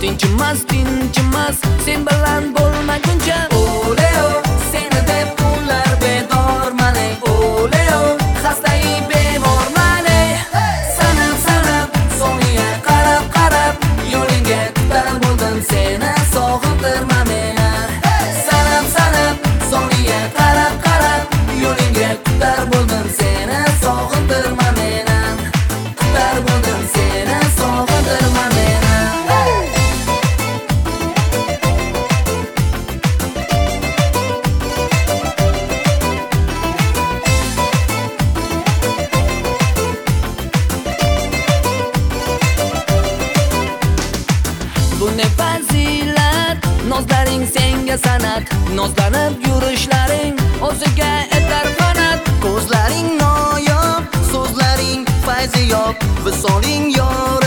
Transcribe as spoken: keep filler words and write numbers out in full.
tinchimas tinchimas sen bilan bo'lmaguncha. Oleo seni deb kunlar bedorman ey. Oleo xastai bemorman ey. Sanab sanab so'ngiga qarab qarab yo'lingga tutar bo'ldim seni sog'intirma meni. Sanab sanab so'ngiga qarab qarab yo'lingga tutar bo'ldim seni sog'intirma meni. Tutar bo'ldim seni sog'intirma meni. Bu ne fazilat, nozlaring senga sanat, nozlanib yurishlaring o'ziga etar qanot. Ko'zlaring noyob, so'zlaring fayzi yo'q, visoling yor